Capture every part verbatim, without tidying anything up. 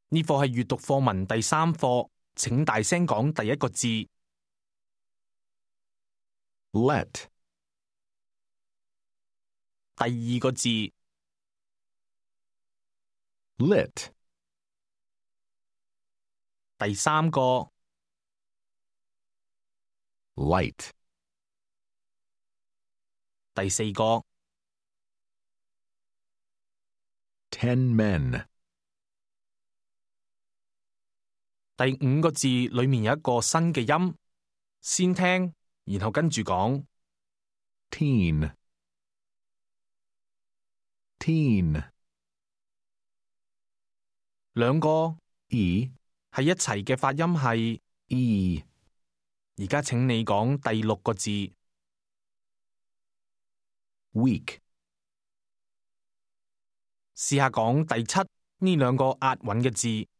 呢課係閱讀課文第三課，請大聲講第一個字。 Let, 第二個字。 lit, 第三個。 light, 第四個。 ten men, 第五個字裏面有一個新嘅音，先聽，然後跟住講。 teen, teen, 兩個 e, 喺一齊嘅發音係 e, 而家請你講第六個字。 weak, 試下講第七呢兩個押韻嘅字。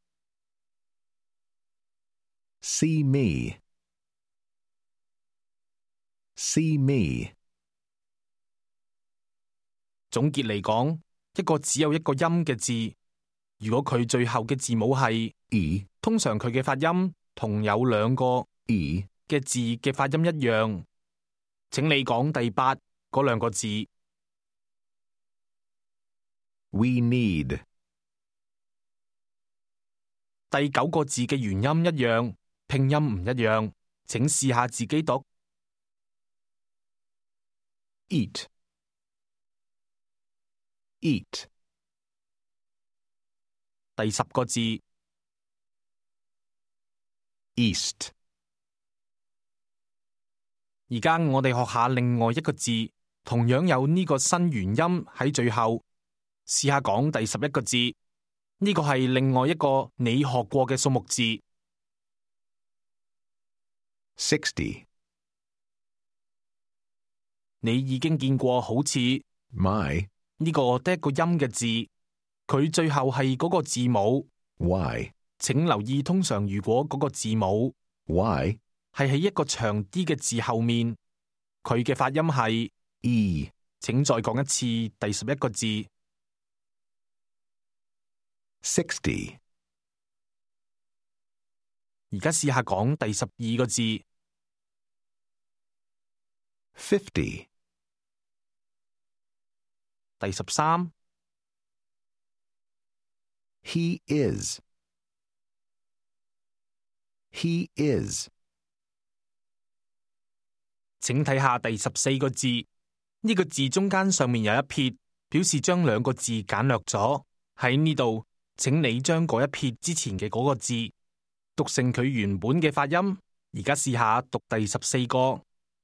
see me, see me, 總結嚟講，一個只有一個音嘅字，如果佢最後嘅字母係 e, 通常佢嘅發音同有兩個 e, 嘅字嘅發音一樣。請你講第八嗰兩個字。 we need, 第九個字嘅原音一樣，拼音唔一樣，請試下自己讀。 eat, eat, 第十個字。 east, 而家我哋學下另外一個字，同樣有呢個新元音喺最後。試下講第十一個字，呢個係另外一個你學過嘅數目字。 sixty, 你已經見過好似 my, 呢個得一個音嘅字，佢最後係嗰個字母。 y, 請留意，通常如果嗰個字母 y, 係喺一個長啲嘅字後面，佢嘅發音係 e, 請再講一次第十一個字。 sixty, 而家試下講第十二個字。 fifty, 第十三。 he is, he is, 請睇下第十四個字，呢個字中間上面有一撇，表示將兩個字簡略咗。喺呢度，請你將嗰一撇之前嘅嗰個字讀成佢原本嘅發音。而家試下讀第十四個。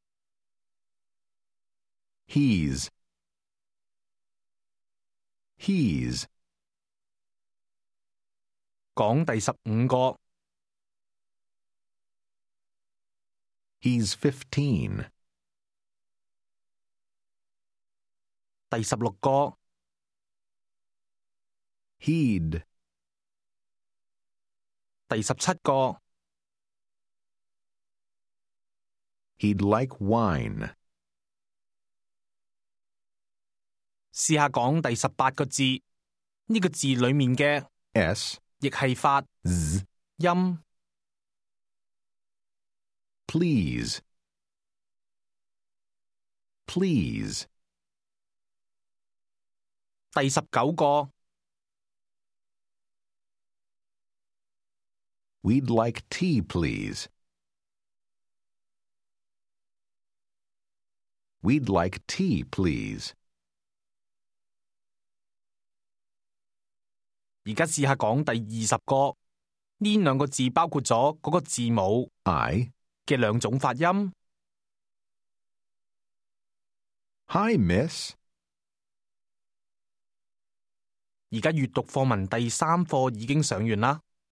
he's, he's, 講第十五個。 he's fifteen, 第十六個。 he'd, 第十七個。 he'd like wine, 試下講第十八個字，呢個字裏面嘅 s, 亦係發 z, 音。 please, please, 第十九個。 we'd like tea, please, we'd like tea, please, 而家試下講第二十個，呢兩個字包括咗嗰個字母 I, 嘅兩種發音。 hi, miss, 而家閱讀課文第三課已經上完啦。